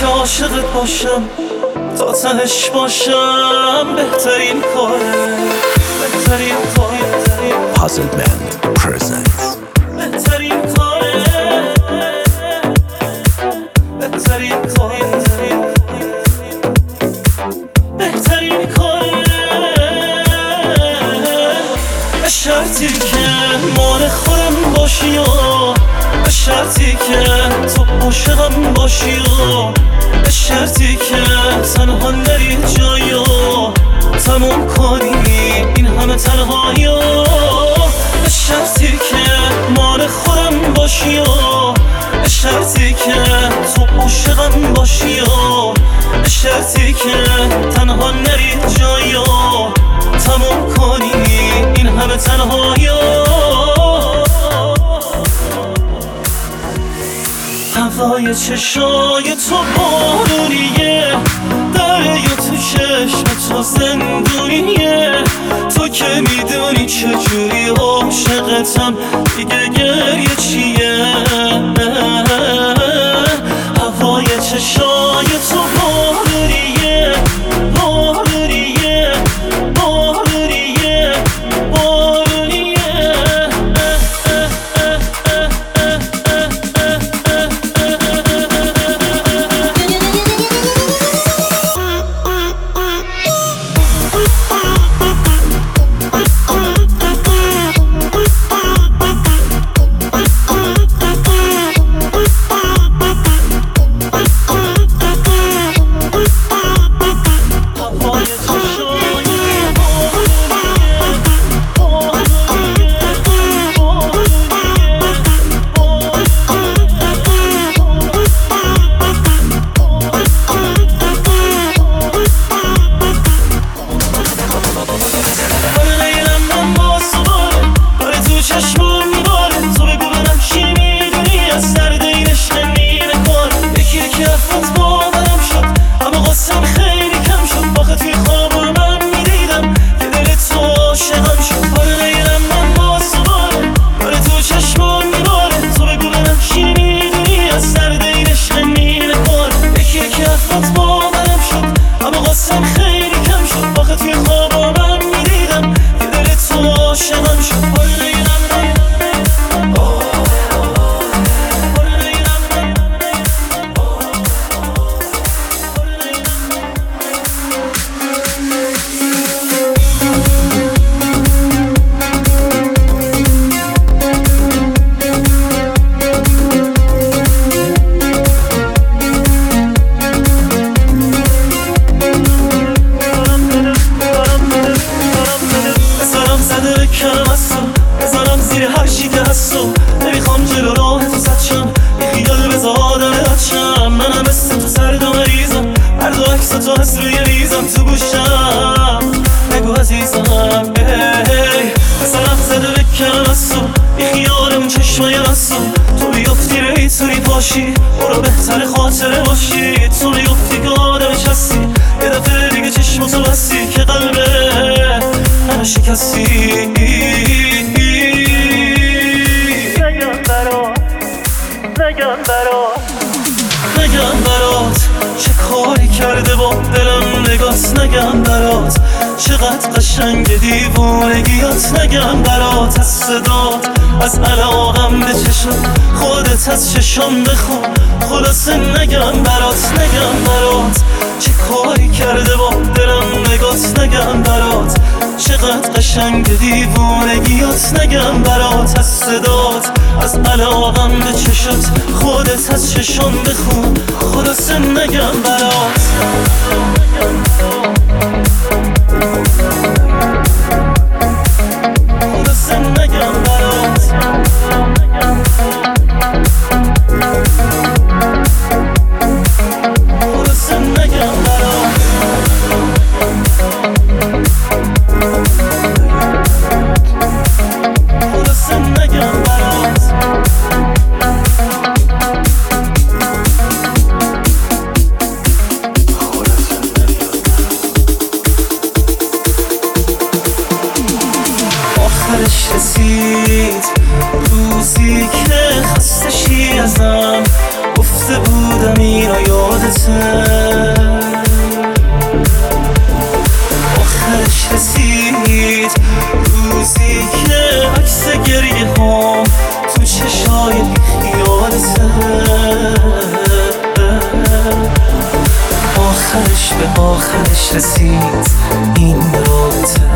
که عاشقت باشم تا تهش باشم بهترین کاره بهترین کاره Puzzle Band presents بهترین کاره بهترین کاره بهترین کاره به شرطی که مال خودم باشی و به شرطی که تو عاشقم باشی و به شرطی که تنها نری جایی و تموم کنی این همه تنهایی و به شرطی که مال خودم باشی و به شرطی که تو عاشقم باشی و به شرطی که تنها نری جایی و تموم کنی این همه تنهایی و هوای چشای تو بارونیه دریا تو چشم تو زندونیه تو که میدونی چجوری عاشقتم دیگه گریه چیه هوای چشای تو بارونیه بارونیه بارونیه بارونیه نمیخوام جلو راه تو سد شم بیخیال بذار آدم بچم منم مثل تو سرد و مریضم هر دو عکس تو هست روی ریزم تو گوشم بگو عزیزم بزنم زده بکنم از تو بیخیال اون چشمای بستو تو بیافتی ریتونی پاشی برو بهتر خاطره باشی تو بیافتی که آدمش هستی یه دفعه دیگه چشمتو بستی که قلبه همه شکستی نگم برات چه کاری کرده با دلم نگات نگم برات چقدر قشنگ دیوونگیات نگم برات از صدات از علاقم به چشم خودت از چشم بخون خلاصه نگم برات چه کاری کرده با دلم نگات نگم برات چقدر قشنگ دیوونگیات نگم برات از صدات از علاقم به چشمت خودت از چشم بخون خلاصه نگم برات خلاصه نگم برات خلاصه نگم برات خلاصه نگم برات آخرش رسید روزی که عکس گریه هم تو چشای خیالته، آخرش به آخرش رسید این رابطه.